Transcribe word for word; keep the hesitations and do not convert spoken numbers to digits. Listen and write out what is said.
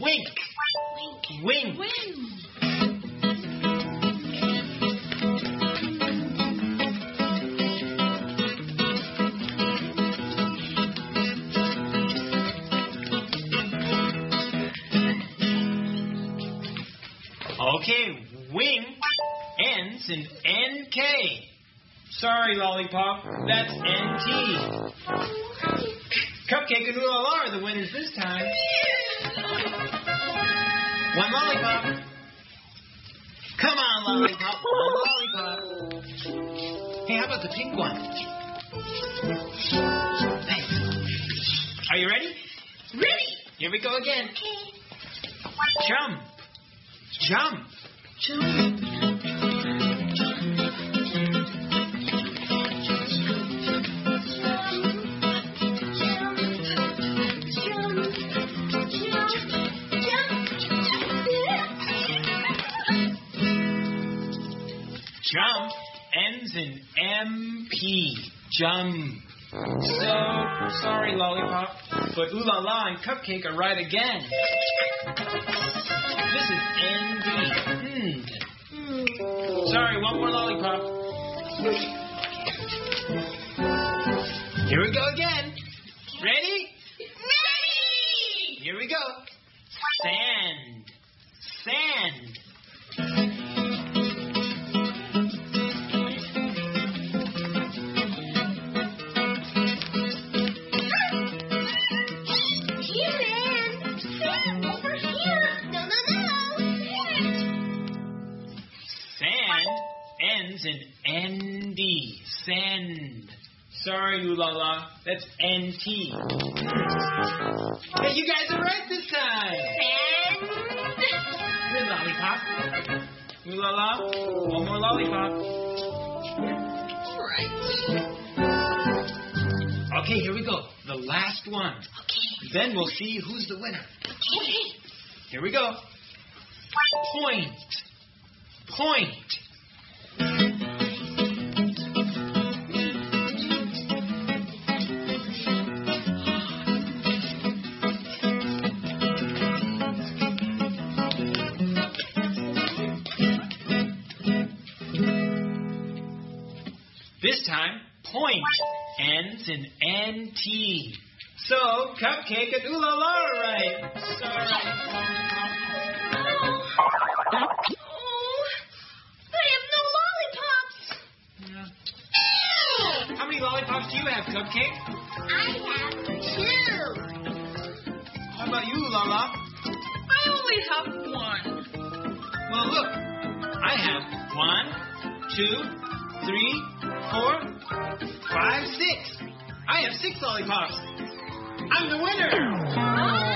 Wink. Wink. Wink. Okay, wing ends in N K. Sorry, Lollipop, that's N T. Cupcake and Ooh La La are the winners this time. One lollipop. Come on, Lollipop. One lollipop. Hey, how about the pink one? Thanks. Are you ready? Ready. Here we go again. Jump. Jump. Jump. Jump ends in M P. Jump. So, sorry, Lollipop, but Ooh La La and Cupcake are right again. This is N D. Hmm. Sorry, one more Lollipop. Here we go again. Ready? Ready. Here we go. Sand. Sand. In N D. Send. Sorry, Ooh La La. That's N T. Hey, you guys are right this time. Send. Good lollipop. Ooh La La. One more lollipop. Right. Okay, here we go. The last one. Okay. Then we'll see who's the winner. Okay. Here we go. Point. Point. This time, point ends in N T. So, Cupcake and Ooh La La are right. Sorry. Oh, I have no lollipops. Yeah. How many lollipops do you have, Cupcake? I have two. How about you, Ooh La La? I only have one. Well, look. I have one, two, three, four, five, six. I have six lollipops. I'm the winner. Oh.